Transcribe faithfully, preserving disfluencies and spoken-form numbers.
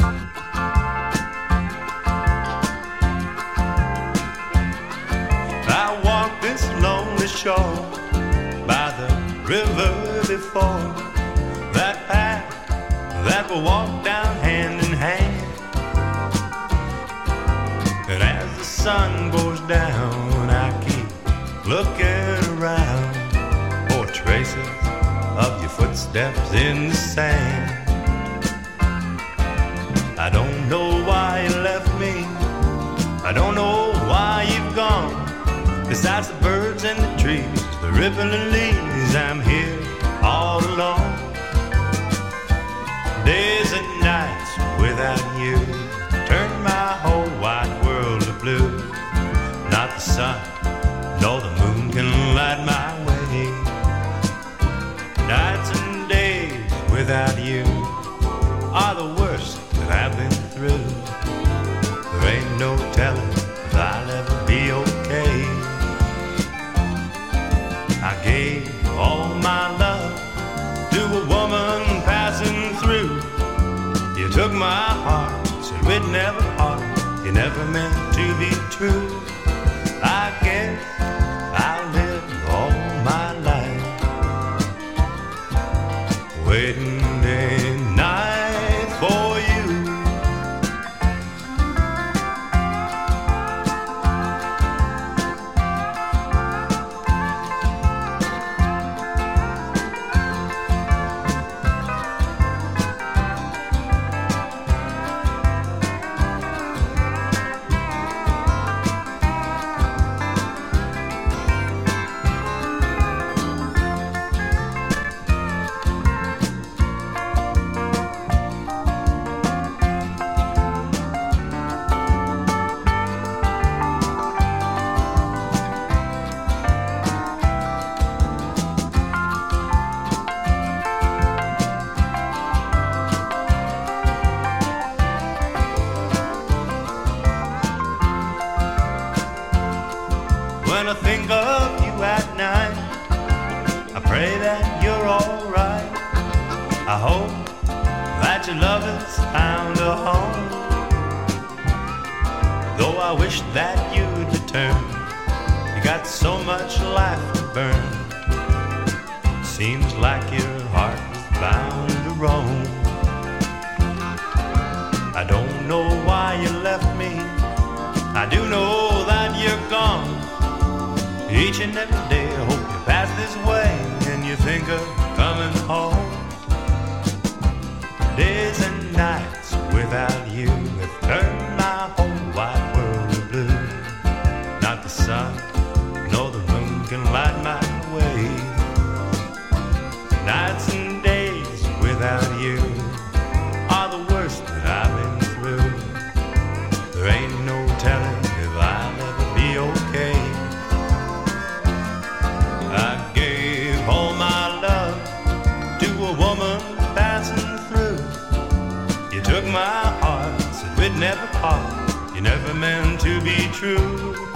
I walked this lonely shore by the river before, that path that will walk down hand in hand. And as the sun goes down, I keep looking around for traces of your footsteps in the sand. I don't know why you left me, I don't know why you've gone. Besides the birds and the trees, the rippling leaves, I'm here all alone. Days and nights without you turn my whole wide world to blue. Not the sun, nor the moon can light my way. Nights and days without you are the worst that I've been through. There ain't no telling if I'll ever be okay. I gave all my love to a woman passing through. You took my heart, said we'd never part. You never meant to be true. I guess I'll live all my life waiting day and night for you. When I think of you at night, I pray that you're alright. I hope that your love has found a home. Though I wish that you'd return, you got so much life to burn. Seems like your heart is bound to roam. I don't know why you left me, I do know that you're gone. Each and every day I hope you pass this way and you think of coming home. Days and nights without you have turned my whole wide world to blue. Not the sun, nor the moon can light my way. Nights and days without you are the worst that I've been through. There ain't no telling if I'll ever be okay. I gave all my love to a woman passing through. You took my heart, said we'd never part. You never meant to be true.